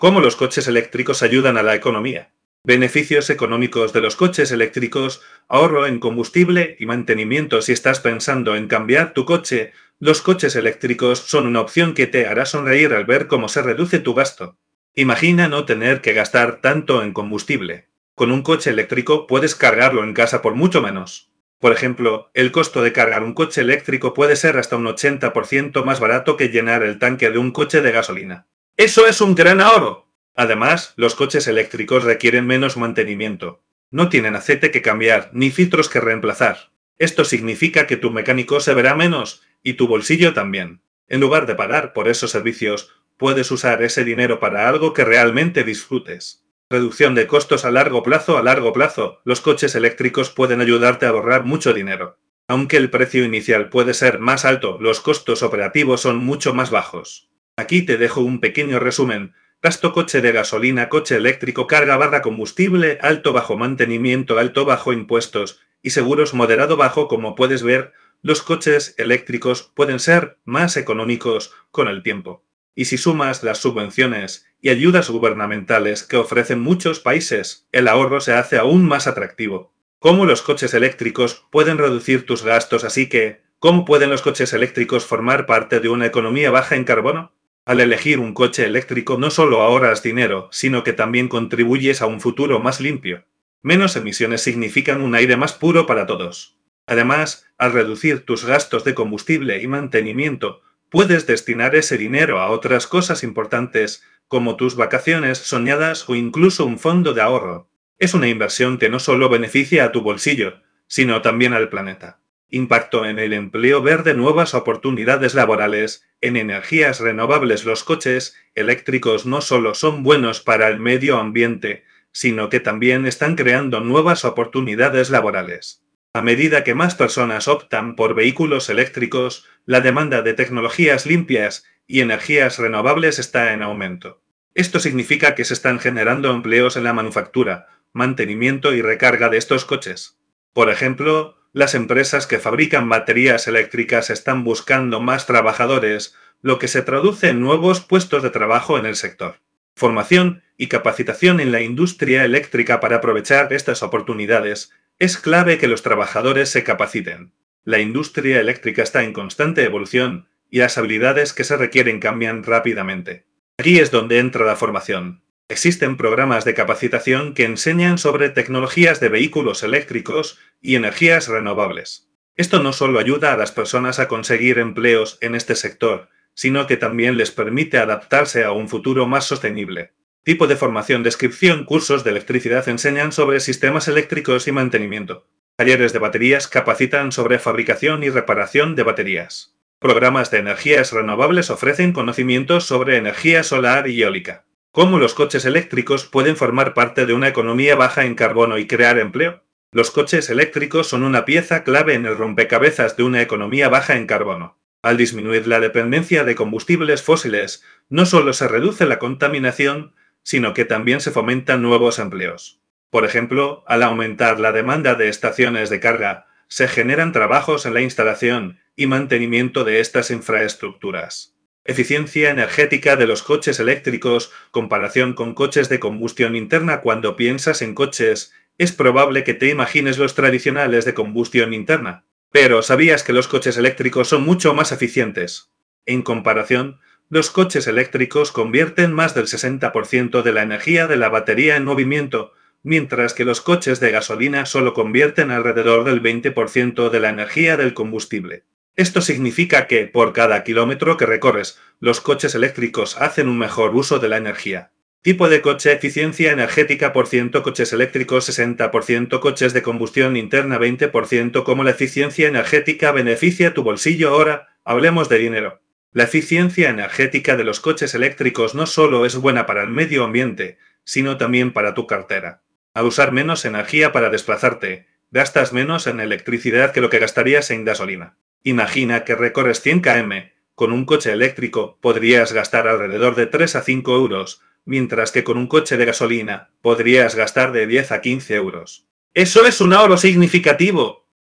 ¿Cómo los coches eléctricos ayudan a la economía? Beneficios económicos de los coches eléctricos: ahorro en combustible y mantenimiento. Si estás pensando en cambiar tu coche, los coches eléctricos son una opción que te hará sonreír al ver cómo se reduce tu gasto. Imagina no tener que gastar tanto en combustible. Con un coche eléctrico puedes cargarlo en casa por mucho menos. Por ejemplo, el costo de cargar un coche eléctrico puede ser hasta un 80% más barato que llenar el tanque de un coche de gasolina. ¡Eso es un gran ahorro! Además, los coches eléctricos requieren menos mantenimiento. No tienen aceite que cambiar, ni filtros que reemplazar. Esto significa que tu mecánico se verá menos, y tu bolsillo también. En lugar de pagar por esos servicios, puedes usar ese dinero para algo que realmente disfrutes. Reducción de costos a largo plazo. A largo plazo, los coches eléctricos pueden ayudarte a ahorrar mucho dinero. Aunque el precio inicial puede ser más alto, los costos operativos son mucho más bajos. Aquí te dejo un pequeño resumen. Gasto: coche de gasolina, coche eléctrico, carga barra combustible, alto bajo mantenimiento, alto bajo impuestos y seguros, moderado bajo. Como puedes ver, los coches eléctricos pueden ser más económicos con el tiempo. Y si sumas las subvenciones y ayudas gubernamentales que ofrecen muchos países, el ahorro se hace aún más atractivo. ¿Cómo los coches eléctricos pueden reducir tus gastos? Así que, ¿cómo pueden los coches eléctricos formar parte de una economía baja en carbono? Al elegir un coche eléctrico no solo ahorras dinero, sino que también contribuyes a un futuro más limpio. Menos emisiones significan un aire más puro para todos. Además, al reducir tus gastos de combustible y mantenimiento, puedes destinar ese dinero a otras cosas importantes, como tus vacaciones soñadas o incluso un fondo de ahorro. Es una inversión que no solo beneficia a tu bolsillo, sino también al planeta. Impacto en el empleo verde, nuevas oportunidades laborales, en energías renovables. Los coches eléctricos no solo son buenos para el medio ambiente, sino que también están creando nuevas oportunidades laborales. A medida que más personas optan por vehículos eléctricos, la demanda de tecnologías limpias y energías renovables está en aumento. Esto significa que se están generando empleos en la manufactura, mantenimiento y recarga de estos coches. Por ejemplo, las empresas que fabrican baterías eléctricas están buscando más trabajadores, lo que se traduce en nuevos puestos de trabajo en el sector. Formación y capacitación en la industria eléctrica. Para aprovechar estas oportunidades, es clave que los trabajadores se capaciten. La industria eléctrica está en constante evolución y las habilidades que se requieren cambian rápidamente. Aquí es donde entra la formación. Existen programas de capacitación que enseñan sobre tecnologías de vehículos eléctricos y energías renovables. Esto no solo ayuda a las personas a conseguir empleos en este sector, sino que también les permite adaptarse a un futuro más sostenible. Tipo de formación: descripción. Cursos de electricidad enseñan sobre sistemas eléctricos y mantenimiento. Talleres de baterías capacitan sobre fabricación y reparación de baterías. Programas de energías renovables ofrecen conocimientos sobre energía solar y eólica. ¿Cómo los coches eléctricos pueden formar parte de una economía baja en carbono y crear empleo? Los coches eléctricos son una pieza clave en el rompecabezas de una economía baja en carbono. Al disminuir la dependencia de combustibles fósiles, no solo se reduce la contaminación, sino que también se fomentan nuevos empleos. Por ejemplo, al aumentar la demanda de estaciones de carga, se generan trabajos en la instalación y mantenimiento de estas infraestructuras. Eficiencia energética de los coches eléctricos, comparación con coches de combustión interna. Cuando piensas en coches, es probable que te imagines los tradicionales de combustión interna. Pero ¿sabías que los coches eléctricos son mucho más eficientes? En comparación, los coches eléctricos convierten más del 60% de la energía de la batería en movimiento, mientras que los coches de gasolina solo convierten alrededor del 20% de la energía del combustible. Esto significa que, por cada kilómetro que recorres, los coches eléctricos hacen un mejor uso de la energía. Tipo de coche: eficiencia energética por ciento, coches eléctricos 60%, coches de combustión interna 20%. ¿Cómo la eficiencia energética beneficia tu bolsillo? Ahora, hablemos de dinero. La eficiencia energética de los coches eléctricos no solo es buena para el medio ambiente, sino también para tu cartera. Al usar menos energía para desplazarte, gastas menos en electricidad que lo que gastarías en gasolina. Imagina que recorres 100 km. Con un coche eléctrico podrías gastar alrededor de 3 a 5 euros, mientras que con un coche de gasolina podrías gastar de 10 a 15 euros. ¡Eso es un ahorro significativo!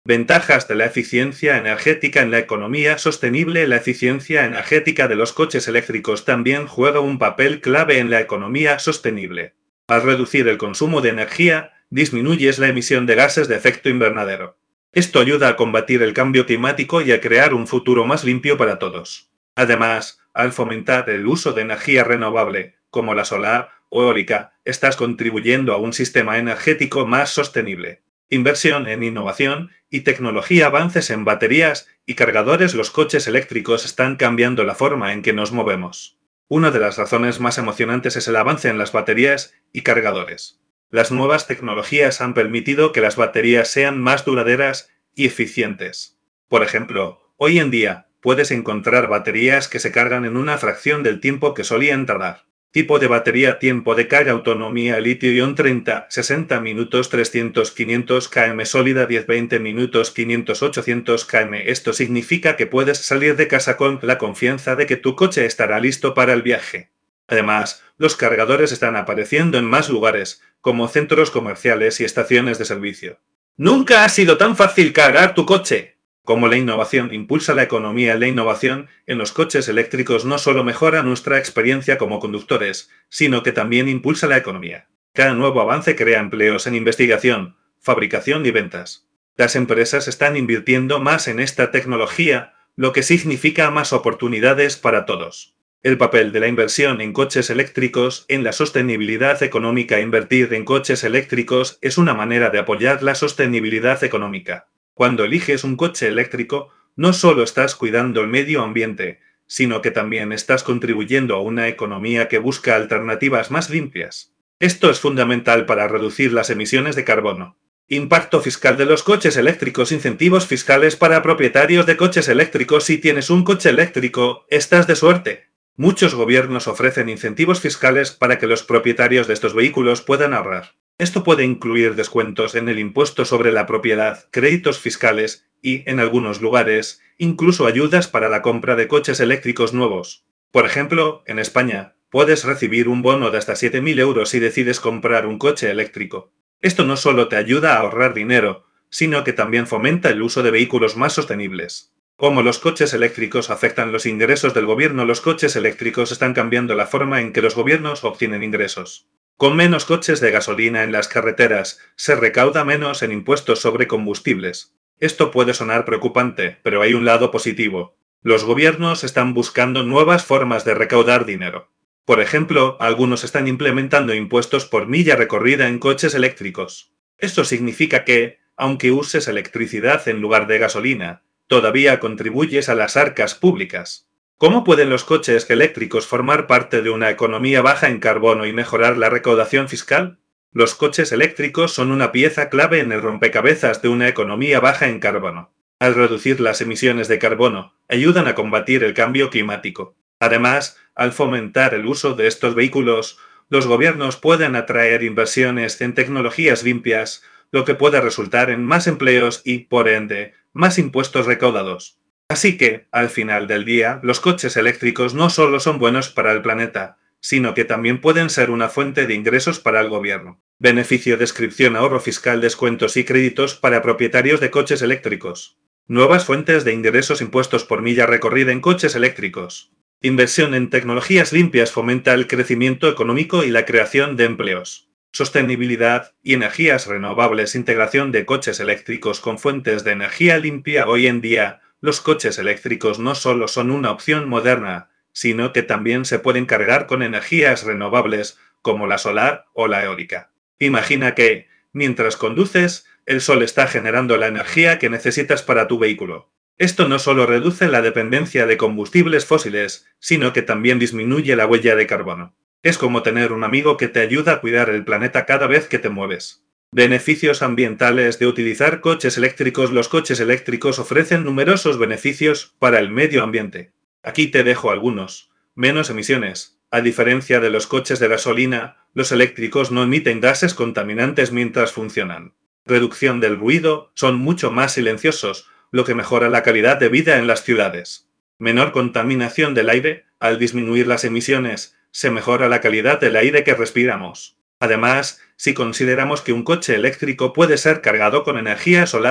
Ventajas de la eficiencia energética en la economía sostenible. La eficiencia energética de los coches eléctricos también juega un papel clave en la economía sostenible. Al reducir el consumo de energía, disminuyes la emisión de gases de efecto invernadero. Esto ayuda a combatir el cambio climático y a crear un futuro más limpio para todos. Además, al fomentar el uso de energía renovable, como la solar o eólica, estás contribuyendo a un sistema energético más sostenible. Inversión en innovación y tecnología. Avances en baterías y cargadores. Los coches eléctricos están cambiando la forma en que nos movemos. Una de las razones más emocionantes es el avance en las baterías y cargadores. Las nuevas tecnologías han permitido que las baterías sean más duraderas y eficientes. Por ejemplo, hoy en día puedes encontrar baterías que se cargan en una fracción del tiempo que solían tardar. Tipo de batería: tiempo de carga, autonomía, litio-ion 30-60 minutos, 300-500 km, sólida 10-20 minutos, 500-800 km. Esto significa que puedes salir de casa con la confianza de que tu coche estará listo para el viaje. Además, los cargadores están apareciendo en más lugares, como centros comerciales y estaciones de servicio. Nunca ha sido tan fácil cargar tu coche. Como la innovación impulsa la economía, la innovación en los coches eléctricos no solo mejora nuestra experiencia como conductores, sino que también impulsa la economía. Cada nuevo avance crea empleos en investigación, fabricación y ventas. Las empresas están invirtiendo más en esta tecnología, lo que significa más oportunidades para todos. El papel de la inversión en coches eléctricos en la sostenibilidad económica. Invertir en coches eléctricos es una manera de apoyar la sostenibilidad económica. Cuando eliges un coche eléctrico, no solo estás cuidando el medio ambiente, sino que también estás contribuyendo a una economía que busca alternativas más limpias. Esto es fundamental para reducir las emisiones de carbono. Impacto fiscal de los coches eléctricos. Incentivos fiscales para propietarios de coches eléctricos. Si tienes un coche eléctrico, estás de suerte. Muchos gobiernos ofrecen incentivos fiscales para que los propietarios de estos vehículos puedan ahorrar. Esto puede incluir descuentos en el impuesto sobre la propiedad, créditos fiscales y, en algunos lugares, incluso ayudas para la compra de coches eléctricos nuevos. Por ejemplo, en España, puedes recibir un bono de hasta 7.000 euros si decides comprar un coche eléctrico. Esto no solo te ayuda a ahorrar dinero, sino que también fomenta el uso de vehículos más sostenibles. ¿Cómo los coches eléctricos afectan los ingresos del gobierno? Los coches eléctricos están cambiando la forma en que los gobiernos obtienen ingresos. Con menos coches de gasolina en las carreteras, se recauda menos en impuestos sobre combustibles. Esto puede sonar preocupante, pero hay un lado positivo. Los gobiernos están buscando nuevas formas de recaudar dinero. Por ejemplo, algunos están implementando impuestos por milla recorrida en coches eléctricos. Esto significa que, aunque uses electricidad en lugar de gasolina, todavía contribuyes a las arcas públicas. ¿Cómo pueden los coches eléctricos formar parte de una economía baja en carbono y mejorar la recaudación fiscal? Los coches eléctricos son una pieza clave en el rompecabezas de una economía baja en carbono. Al reducir las emisiones de carbono, ayudan a combatir el cambio climático. Además, al fomentar el uso de estos vehículos, los gobiernos pueden atraer inversiones en tecnologías limpias, lo que puede resultar en más empleos y, por ende, más impuestos recaudados. Así que, al final del día, los coches eléctricos no solo son buenos para el planeta, sino que también pueden ser una fuente de ingresos para el gobierno. Beneficio: descripción, ahorro fiscal, descuentos y créditos para propietarios de coches eléctricos. Nuevas fuentes de ingresos, impuestos por milla recorrida en coches eléctricos. Inversión en tecnologías limpias fomenta el crecimiento económico y la creación de empleos. Sostenibilidad y energías renovables, integración de coches eléctricos con fuentes de energía limpia. Hoy en día, los coches eléctricos no solo son una opción moderna, sino que también se pueden cargar con energías renovables como la solar o la eólica. Imagina que, mientras conduces, el sol está generando la energía que necesitas para tu vehículo. Esto no solo reduce la dependencia de combustibles fósiles, sino que también disminuye la huella de carbono. Es como tener un amigo que te ayuda a cuidar el planeta cada vez que te mueves. Beneficios ambientales de utilizar coches eléctricos. Los coches eléctricos ofrecen numerosos beneficios para el medio ambiente. Aquí te dejo algunos. Menos emisiones. A diferencia de los coches de gasolina, los eléctricos no emiten gases contaminantes mientras funcionan. Reducción del ruido, son mucho más silenciosos, lo que mejora la calidad de vida en las ciudades. Menor contaminación del aire, al disminuir las emisiones, se mejora la calidad del aire que respiramos. Además, si consideramos que un coche eléctrico puede ser cargado con energía solar,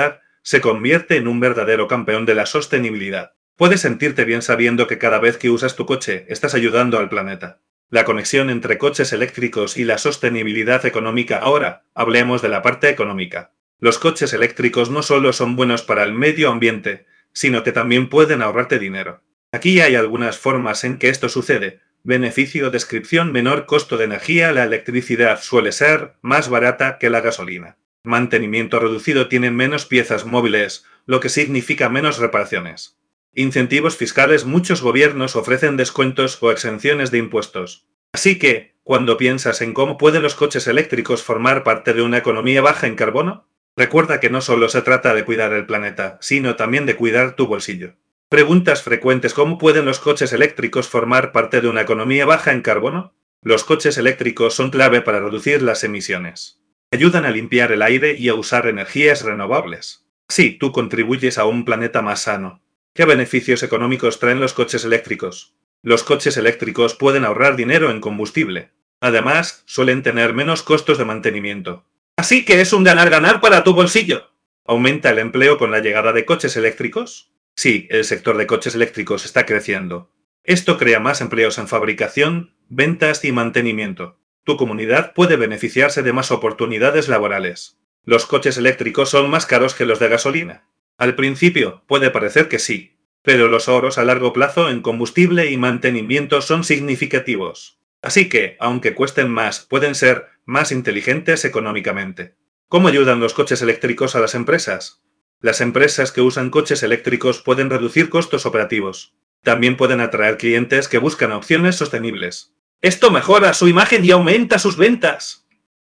se convierte en un verdadero campeón de la sostenibilidad. Puedes sentirte bien sabiendo que cada vez que usas tu coche estás ayudando al planeta. La conexión entre coches eléctricos y la sostenibilidad económica. Ahora, hablemos de la parte económica. Los coches eléctricos no solo son buenos para el medio ambiente, sino que también pueden ahorrarte dinero. Aquí hay algunas formas en que esto sucede. Beneficio, descripción, menor costo de energía. La electricidad suele ser más barata que la gasolina. Mantenimiento reducido, tienen menos piezas móviles, lo que significa menos reparaciones. Incentivos fiscales, muchos gobiernos ofrecen descuentos o exenciones de impuestos. Así que, cuando piensas en cómo pueden los coches eléctricos formar parte de una economía baja en carbono, recuerda que no solo se trata de cuidar el planeta, sino también de cuidar tu bolsillo. Preguntas frecuentes: ¿cómo pueden los coches eléctricos formar parte de una economía baja en carbono? Los coches eléctricos son clave para reducir las emisiones. Ayudan a limpiar el aire y a usar energías renovables. Sí, tú contribuyes a un planeta más sano. ¿Qué beneficios económicos traen los coches eléctricos? Los coches eléctricos pueden ahorrar dinero en combustible. Además, suelen tener menos costos de mantenimiento. Así que es un ganar-ganar para tu bolsillo. ¿Aumenta el empleo con la llegada de coches eléctricos? Sí, el sector de coches eléctricos está creciendo. Esto crea más empleos en fabricación, ventas y mantenimiento. Tu comunidad puede beneficiarse de más oportunidades laborales. ¿Los coches eléctricos son más caros que los de gasolina? Al principio puede parecer que sí, pero los ahorros a largo plazo en combustible y mantenimiento son significativos. Así que, aunque cuesten más, pueden ser más inteligentes económicamente. ¿Cómo ayudan los coches eléctricos a las empresas? Las empresas que usan coches eléctricos pueden reducir costos operativos. También pueden atraer clientes que buscan opciones sostenibles. Esto mejora su imagen y aumenta sus ventas.